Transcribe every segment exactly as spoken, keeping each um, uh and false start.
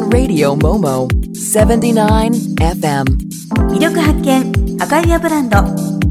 Radio Momo セブンティナインエフエム魅力発見赤岩ブランド。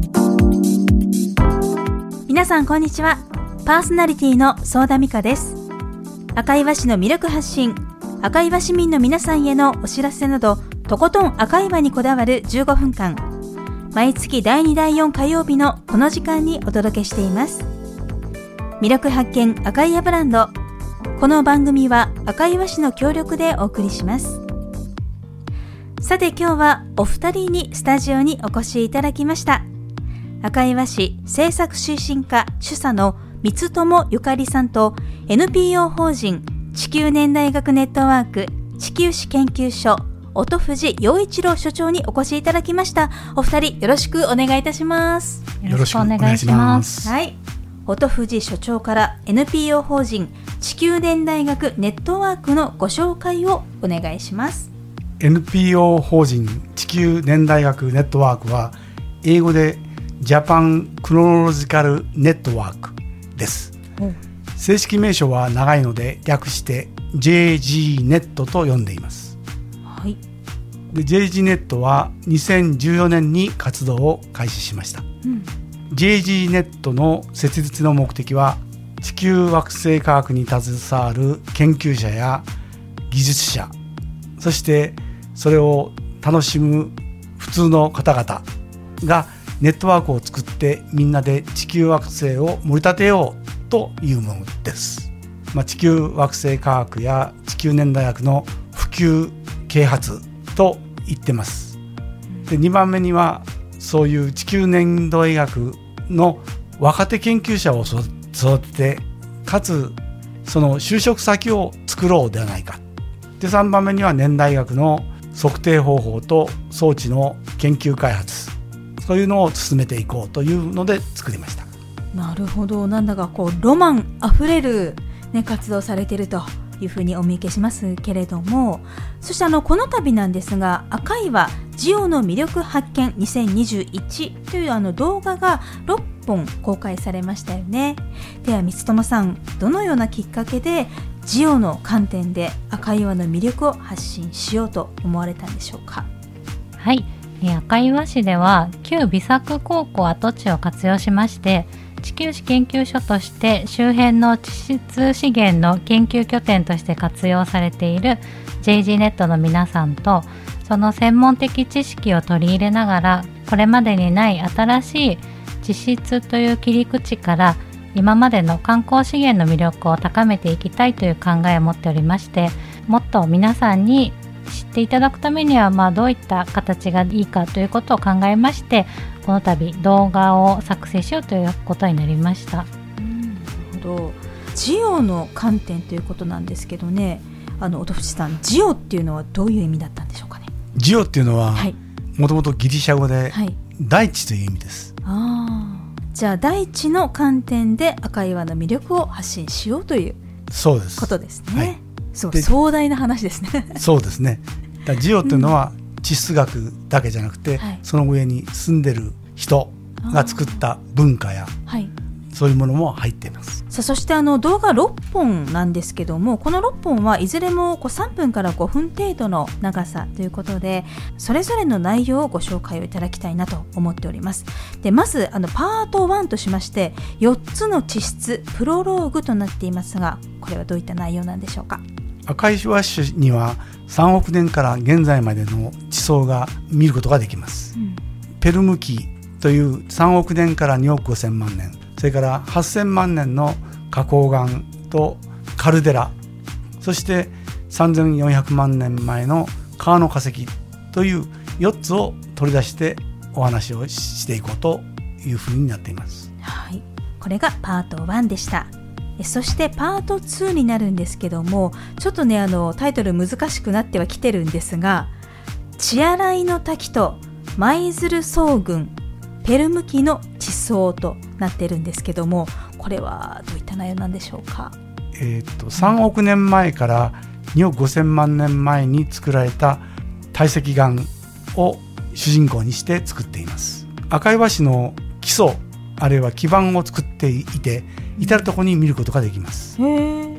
皆さんこんにちは。パーソナリティの相田美香です。赤岩市の魅力発信、赤岩市民の皆さんへのお知らせなど、とことん赤岩にこだわるじゅうごふんかん、毎月だいにだいよん火曜日のこの時間にお届けしています。魅力発見赤岩ブランド。この番組は赤岩市の協力でお送りします。さて今日はお二人にスタジオにお越しいただきました。赤岩市政策推進課主査の三友ゆかりさんと エヌピーオー 法人地球年代学ネットワーク地球史研究所音藤陽一郎所長にお越しいただきました。お二人よろしくお願いいたします。 よろしくお願いします。 はい、音藤所長から エヌピーオー 法人地球年代学ネットワークのご紹介をお願いします。 エヌピーオー 法人地球年代学ネットワークは英語でジャパンクロノロジカルネットワークです。正式名称は長いので略して ジェージー ネットと呼んでいます。 はい、 で ジェージー ネットはにせんじゅうよねんに活動を開始しました。うん、ジェージー ネットの設立の目的は地球惑星科学に携わる研究者や技術者、そしてそれを楽しむ普通の方々がネットワークを作ってみんなで地球惑星を盛り立てようというものです。まあ、地球惑星科学や地球年代学の普及啓発と言ってます。でにばんめにはそういう地球年代学の若手研究者を育てて、かつその就職先を作ろうではないか。でさんばんめには年代学の測定方法と装置の研究開発、そういうのを進めていこうというので作りました。 なるほど。なんだかこうロマンあふれる、ね、活動されているというふうにお見受けしますけれども、そしてあのこの度なんですが、赤岩ジオの魅力発見にせんにじゅういちというあの動画がろっぽん公開されましたよね。では三友さん、どのようなきっかけでジオの観点で赤岩の魅力を発信しようと思われたんでしょうか。 はい、赤岩市では旧美作高校跡地を活用しまして、地球史研究所として周辺の地質資源の研究拠点として活用されている ジェージー ネットの皆さんと、その専門的知識を取り入れながら、これまでにない新しい地質という切り口から今までの観光資源の魅力を高めていきたいという考えを持っておりまして、もっと皆さんに知っていただくためには、まあ、どういった形がいいかということを考えまして、この度動画を作成しようということになりました。 うん、なるほど。ジオの観点ということなんですけどね、あの音藤さん、ジオっていうのはどういう意味だったんでしょうかね。 ジオっていうのは、 はい、 もともとギリシャ語で、 はい、 大地という意味です。 あ、じゃあ大地の観点で赤岩の魅力を発信しようということですね。 はい、 そう、壮大な話ですね。 そうですね。だジオっていうのは、うん、地質学だけじゃなくて、はい、その上に住んでる人が作った文化や、はい、そういうものも入っています。 さあ、そしてあの動画ろっぽんなんですけども、このろっぽんはいずれもこうさんぷんからごふん程度の長さということで、それぞれの内容をご紹介をいただきたいなと思っております。でまずあのパートワンとしましてよっつの地質プロローグとなっていますが、これはどういった内容なんでしょうか。 赤岩市にはさんおくねんから現在までの地層が見ることができます。うん、ペルム紀というさんおくねんからにおくごせんまんねん、それからはっせんまんねんの花崗岩とカルデラ、そしてさんぜんよんひゃくまんねんまえの川の化石というよっつを取り出してお話をしていこうというふうになっています。 はい、これがパートワンでした。そしてパートツーになるんですけども、ちょっとねあのタイトル難しくなってはきてるんですが、血洗いの滝と舞鶴層群ペルム紀の地層となってるんですけども、これはどういった内容なんでしょうか。 えー、とさんおくねんまえからにおくごせんまんねんまえに作られた堆積岩を主人公にして作っています。赤岩市の基礎あるいは基盤を作っていて、至るところに見ることができます。 へー。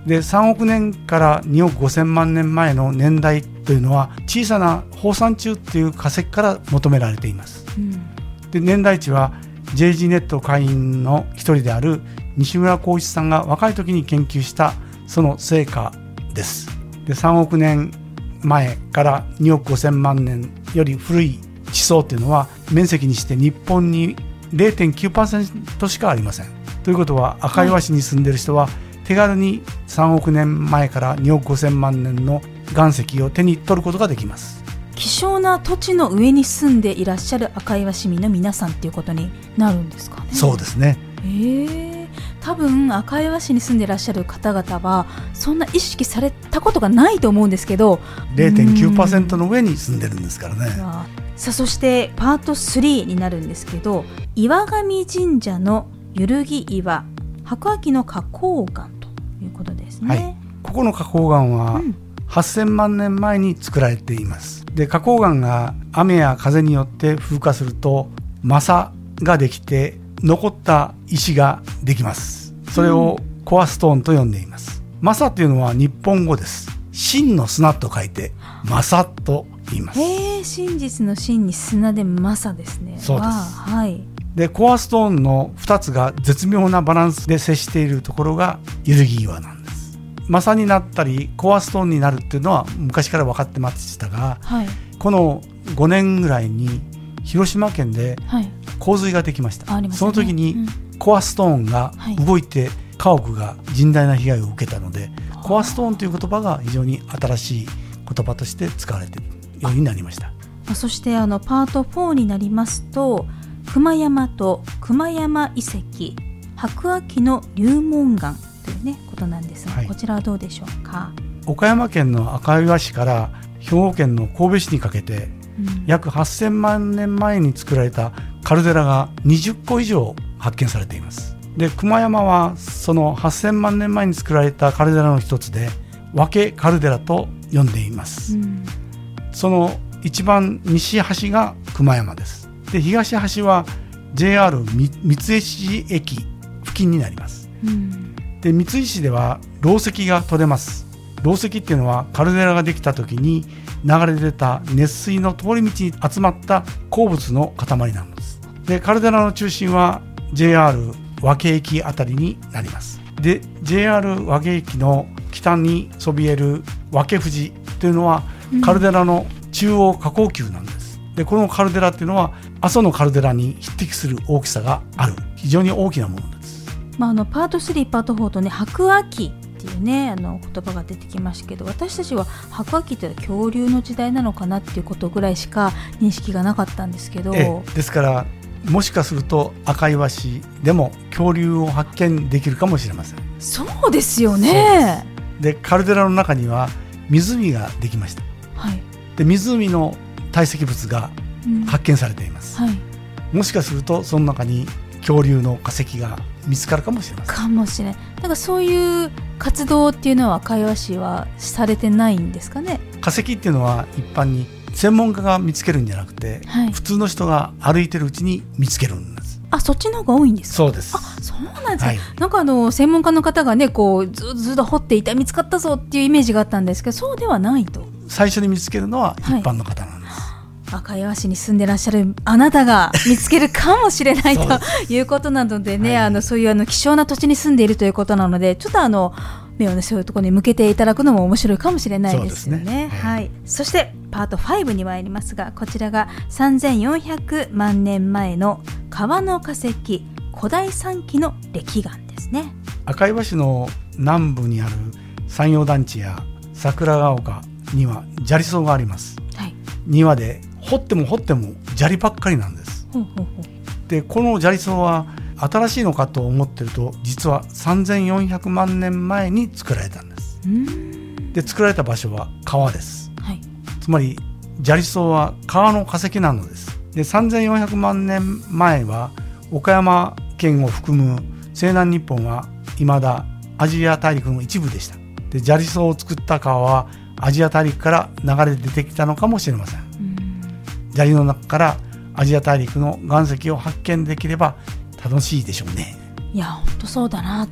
でさんおくねんからにおくごせんまんねんまえの年代というのは小さな放散虫っていう化石から求められています、うん、で年代値は ジェイジー ネット会員の一人である西村光一さんが若い時に研究したその成果です。でさんおくねんまえからにおくごせんまんねんより古い地層というのは面積にして日本に れいてんきゅうパーセント しかありません。ということは赤岩市に住んでいる人は手軽にさんおくねんまえからにおくごせんまんねんの岩石を手に取ることができます。 希少な土地の上に住んでいらっしゃる赤岩市民の皆さんということになるんですかね。 そうですね。 へー、多分赤岩市に住んでいらっしゃる方々はそんな意識されたことがないと思うんですけどれいてんきゅうパーセント の上に住んでるんですからね。 さあそしてパートスリーになるんですけど、岩上神社のゆるぎ岩白亜紀の花崗岩ということですね、はい、 ここの花崗岩は、うん、はっせんまんねんまえに作られています。で花崗岩が雨や風によって風化するとマサができて残った石ができます。それをコアストーンと呼んでいます、うん、マサというのは日本語です。真の砂と書いてマサと言います。 へー、真実の真に砂でマサですね。 そうです、 はい、 でコアストーンのふたつが絶妙なバランスで接しているところがゆるぎ岩なんです。マサになったりコアストーンになるっていうのは昔から分かってましたが、はい、このごねんぐらいに広島県で洪水ができました、はい、その時にコアストーンが動いて家屋が甚大な被害を受けたので、はい、コアストーンという言葉が非常に新しい言葉として使われているようになりました。 そしてあのパートフォーになりますと熊山と熊山遺跡白亜紀の流紋岩という、ね、ことなんですが、はい、こちらはどうでしょうか。 岡山県の赤岩市から兵庫県の神戸市にかけて、うん、約はっせんまんねんまえに作られたカルデラがにじゅっこ以上発見されています。で熊山はそのはっせんまんねんまえに作られたカルデラの一つで分けカルデラと呼んでいます、うん、その一番西端が熊山です。で東端は ジェイアール 三石市駅付近になります、うん、で三石市では礫石が取れます。礫石っていうのはカルデラができた時に流れ出た熱水の通り道に集まった鉱物の塊なんです。でカルデラの中心は ジェイアール 和気駅あたりになります。で ジェイアール 和気駅の北にそびえる和気富士というのは、うん、カルデラの中央下降丘なんです。でこのカルデラっていうのは阿蘇のカルデラに匹敵する大きさがある非常に大きなものです、 まあ、あのパートスリーパートフォーとね白亜紀っていうねあの言葉が出てきましたけど、私たちは白亜紀って恐竜の時代なのかなっていうことぐらいしか認識がなかったんですけど、 ええ、ですからもしかすると赤岩市でも恐竜を発見できるかもしれません。 そうですよね。 でカルデラの中には湖ができました、はい、で湖の堆積物が発見されています、うんはい、もしかするとその中に恐竜の化石が見つかるかもしれません。 かもしれない。だからそういう活動っていうのは赤岩市はされてないんですかね。 化石っていうのは一般に専門家が見つけるんじゃなくて、はい、普通の人が歩いてるうちに見つけるんです。 あ、そっちの方が多いんですか。 そうです。 あ、そうなんですか、はい、なんかあの専門家の方がねこうずっとずっと掘っていた見つかったぞっていうイメージがあったんですけど、そうではないと。 最初に見つけるのは一般の方なんです、 はい、赤岩市に住んでらっしゃるあなたが見つけるかもしれないということなのでね、はい、あのそういうあの希少な土地に住んでいるということなので、ちょっとあの目をねそういうところに向けていただくのも面白いかもしれないですよね。 そうですね、はいはい、そしてパートファイブに参りますが、こちらがさんぜんよんひゃくまんねんまえの川の化石古代三紀の礫岩ですね。 赤岩市の南部にある山陽団地や桜ヶ丘には砂利層があります、はい、庭で掘っても掘っても砂利ばっかりなんです。ほうほうほう。でこの砂利層は新しいのかと思ってると実はさんぜんよんひゃくまんねんまえに作られたんです。んで作られた場所は川です、はい、つまり砂利層は川の化石なのです。でさんぜんよんひゃくまんねんまえは岡山県を含む西南日本は未だアジア大陸の一部でした。で砂利層を作った川はアジア大陸から流れ出てきたのかもしれません。砂利の中からアジア大陸の岩石を発見できれば楽しいでしょうね。 いや本当そうだなと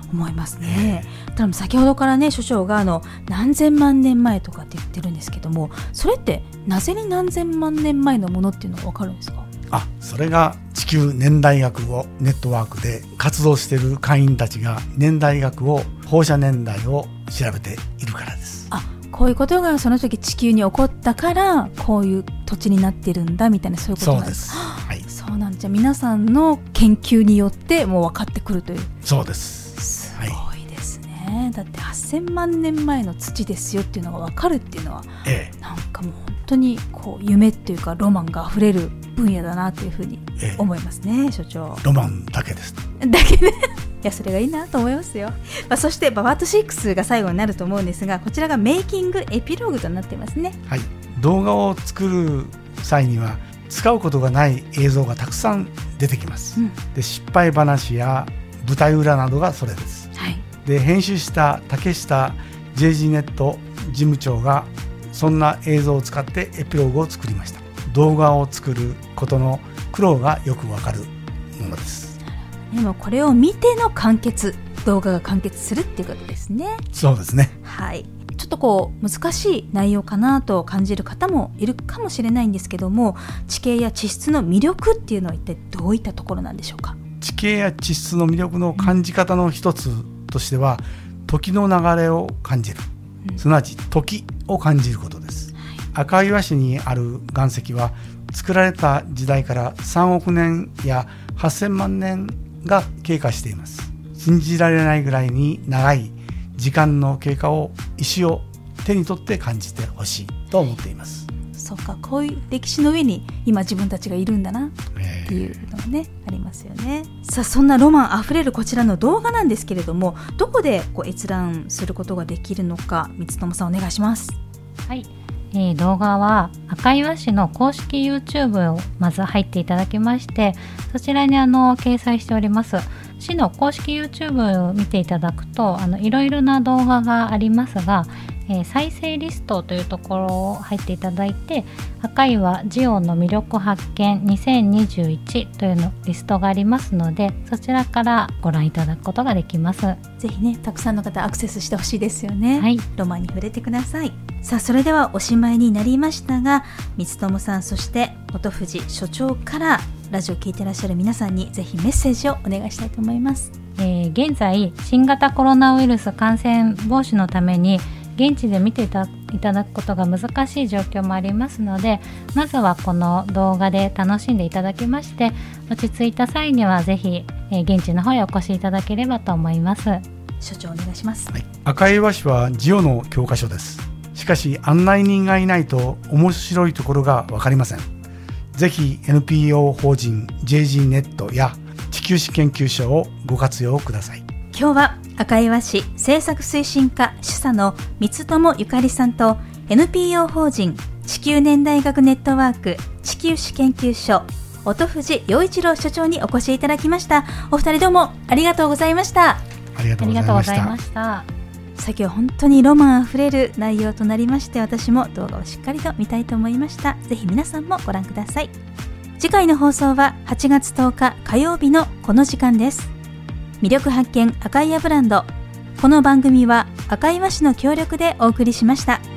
思いますね。ただ先ほどからね所長があの何千万年前とかって言ってるんですけども、それってなぜに何千万年前のものっていうのが分かるんですか？ あ、それが地球年代学をネットワークで活動している会員たちが年代学を放射年代を調べているからです。 あ、こういうことがその時地球に起こったからこういう土地になってるんだみたいな、そういうことなんですか？そうです、はい、そうなんじゃ皆さんの研究によってもう分かってくるという。 そうです。 すごいですね、はい、だってはっせんまんねんまえの土ですよっていうのが分かるっていうのは、ええ、なんかもう本当にこう夢っていうかロマンがあふれる分野だなというふうに思いますね、ええ、所長。 ロマンだけですだけねいやそれがいいなと思いますよ。まあ、そしてパートシックスが最後になると思うんですが、こちらがメイキングエピローグとなっていますね。 はい、動画を作る際には使うことがない映像がたくさん出てきます、うん、で失敗話や舞台裏などがそれです、はい、で編集した竹下 ジェージー ネット事務長がそんな映像を使ってエピローグを作りました。動画を作ることの苦労がよくわかるものです。 でもこれを見ての完結、動画が完結するっていうことですね。 そうですね、 はい、ちょっとこう難しい内容かなと感じる方もいるかもしれないんですけども、地形や地質の魅力っていうのは一体どういったところなんでしょうか？ 地形や地質の魅力の感じ方の一つとしては、時の流れを感じる、うん、すなわち時を感じることです、はい、赤岩市にある岩石は作られた時代からさんおくねんやはっせんまんねんが経過しています。信じられないぐらいに長い時間の経過を石を手に取って感じてほしいと思っています。 そうか、こういう歴史の上に今自分たちがいるんだなっていうのがね、えー、ありますよね。さあそんなロマンあふれるこちらの動画なんですけれども、どこでこう閲覧することができるのか、三友さんお願いします。 はい、えー、動画は赤岩市の公式 YouTube をまず入っていただきまして、そちらにあの掲載しております市の公式 YouTube を見ていただくと、あのいろいろな動画がありますが、えー、再生リストというところを入っていただいて、赤岩ジオンの魅力発見にせんにじゅういちというのリストがありますので、そちらからご覧いただくことができます。 ぜひね、たくさんの方アクセスしてほしいですよね、 はい、 ロマンに触れてください。さあそれではおしまいになりましたが、三友さんそして音藤所長からラジオ聞いてらっしゃる皆さんにぜひメッセージをお願いしたいと思います。 えー、現在新型コロナウイルス感染防止のために現地で見ていただくことが難しい状況もありますので、まずはこの動画で楽しんでいただきまして、落ち着いた際にはぜひ、えー、現地の方へお越しいただければと思います。 所長お願いします。 はい、赤岩市はジオの教科書です。しかし案内人がいないと面白いところが分かりません。ぜひ エヌピーオー 法人 ジェージー ネットや地球史研究所をご活用ください。 今日は赤岩市政策推進課主査の三友ゆかりさんと エヌピーオー 法人地球年代学ネットワーク地球史研究所音藤陽一郎所長にお越しいただきました。お二人どうもありがとうございました。 ありがとうございました。 先は本当にロマンあふれる内容となりまして、私も動画をしっかりと見たいと思いました。ぜひ皆さんもご覧ください。次回の放送ははちがつとおか火曜日のこの時間です。魅力発見赤岩ブランド。この番組は赤岩市の協力でお送りしました。